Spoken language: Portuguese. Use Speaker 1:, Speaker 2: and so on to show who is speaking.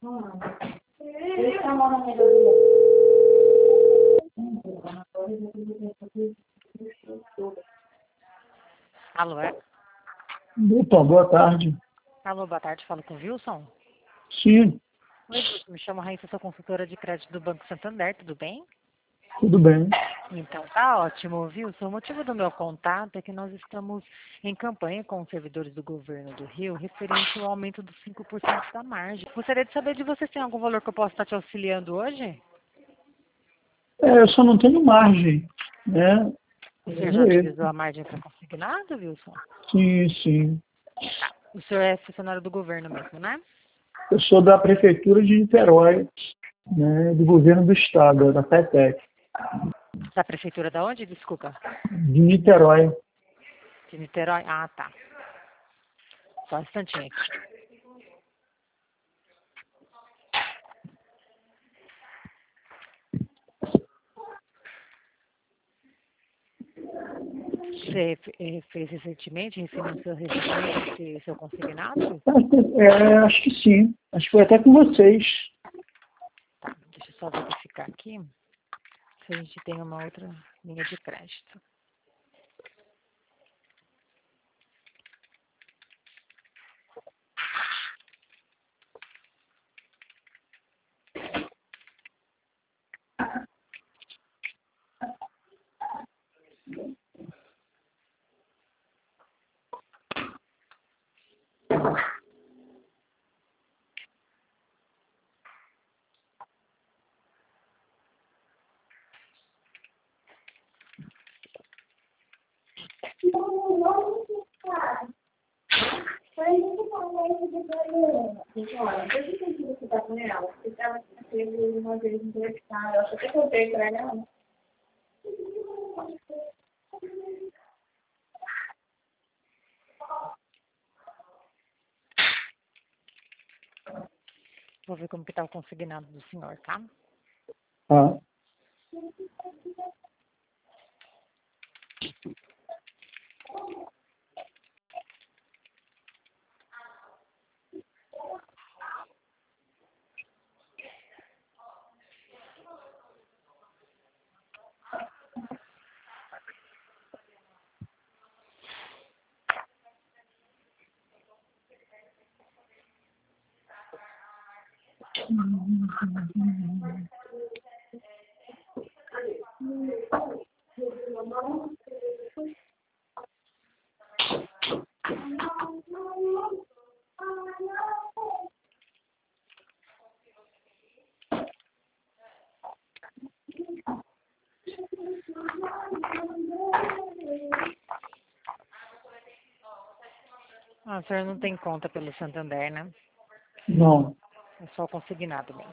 Speaker 1: Alô, é?
Speaker 2: Opa, boa tarde.
Speaker 1: Alô, boa tarde, falo com o Wilson.
Speaker 2: Sim,
Speaker 1: Oi, Wilson, me chamo Raíssa, sou consultora de crédito do Banco Santander, tudo bem?
Speaker 2: tudo bem.
Speaker 1: Então, tá ótimo, Wilson. O motivo do meu contato é que nós estamos em campanha com os servidores do governo do Rio referente ao aumento dos 5% da margem. Gostaria de saber de você se tem algum valor que eu possa estar te auxiliando hoje?
Speaker 2: Eu só não tenho margem, né?
Speaker 1: O senhor já utilizou a margem para consignado, Wilson?
Speaker 2: Sim, sim.
Speaker 1: O senhor é funcionário do governo mesmo, né?
Speaker 2: Eu sou da Prefeitura de Niterói, né, do governo do estado, da FETEC,
Speaker 1: Da prefeitura da onde? Desculpa.
Speaker 2: de Niterói.
Speaker 1: De Niterói? Ah, tá. Só um instantinho aqui. Você fez recentemente, refinanciou recentemente esse seu consignado?
Speaker 2: Acho que sim. Acho que foi até com vocês.
Speaker 1: Tá, deixa eu só verificar aqui se a gente tem uma outra linha de crédito. Vou ver como que tá o consignado do senhor, tá?
Speaker 2: Ah,
Speaker 1: Ah, o senhor não tem conta pelo Santander, né?
Speaker 2: não.
Speaker 1: É só consignado mesmo.